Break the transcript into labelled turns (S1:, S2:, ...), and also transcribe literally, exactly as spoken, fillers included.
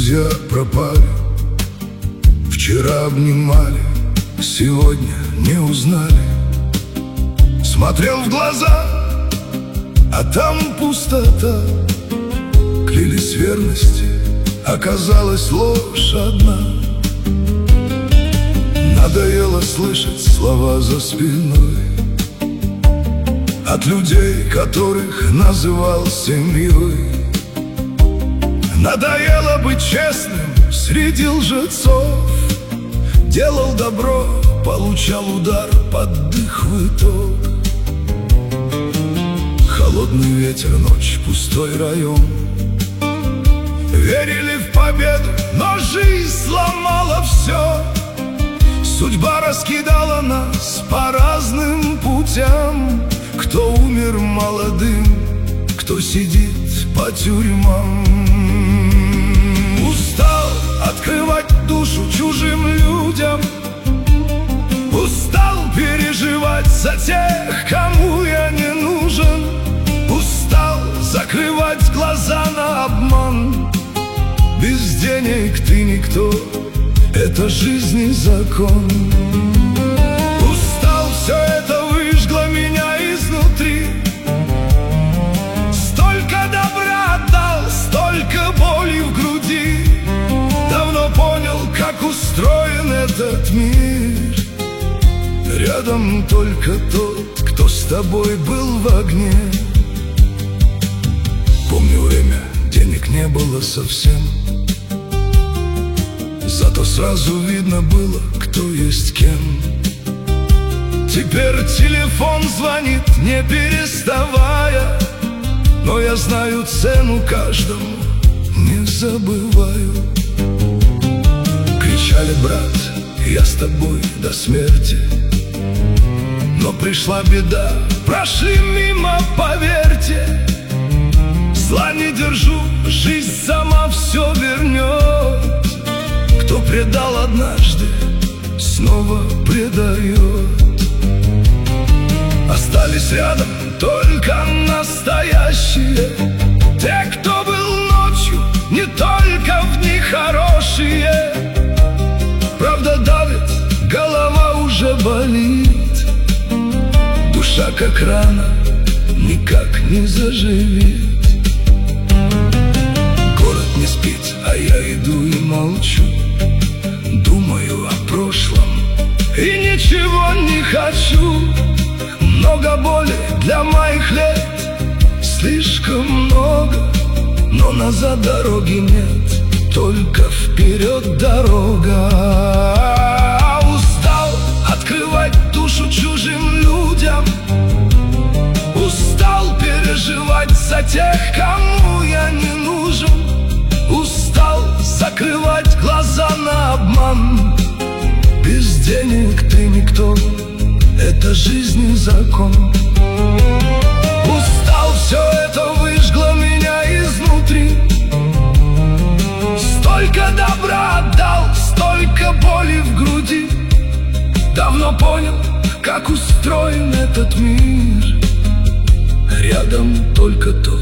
S1: Друзья пропали, вчера обнимали, сегодня не узнали. Смотрел в глаза, а там пустота. Клялись верности, оказалась ложь одна. Надоело слышать слова за спиной от людей, которых называл семьей. Надоело быть честным среди лжецов. Делал добро, получал удар под дых в итог. Холодный ветер, ночь, пустой район. Верили в победу, но жизнь сломала все. Судьба раскидала нас по разным путям. Кто умер молодым, кто сидит по тюрьмам. Устал открывать душу чужим людям. Устал переживать за тех, кому я не нужен. Устал закрывать глаза на обман. Без денег ты никто, это жизни закон. Устал, все это выжгло меня изнутри. Столько добра отдал, столько боли в груди. Давно понял, как устроен этот мир. Рядом только тот, кто с тобой был в огне. Помню время, денег не было совсем. Зато сразу видно было, кто есть кем. Теперь телефон звонит, не переставая. Но я знаю цену каждому, не забываю. Кричали: брат, я с тобой до смерти. Но пришла беда, прошли мимо, поверьте. Зла не держу, жизнь сама все вернет. Кто предал однажды, снова предает. Остались рядом только настоящие. Те, кто был ночью, не только в дни хорошие. Правда давит, голова уже болит. Душа как рана, никак не заживет. Город не спит, а я иду и молчу. Думаю о прошлом и ничего не хочу. Много боли для моих лет, слишком много. Но назад дороги нет, только вперед дорога. Устал открывать душу чужим людям. Устал переживать за тех, кому я не нужен. Устал закрывать глаза на обман. Без денег ты никто, это жизни закон. Устал, все это выжгло меня изнутри. Столько добра отдал, столько боли в груди. Давно понял, как устроен этот мир. Рядом только то,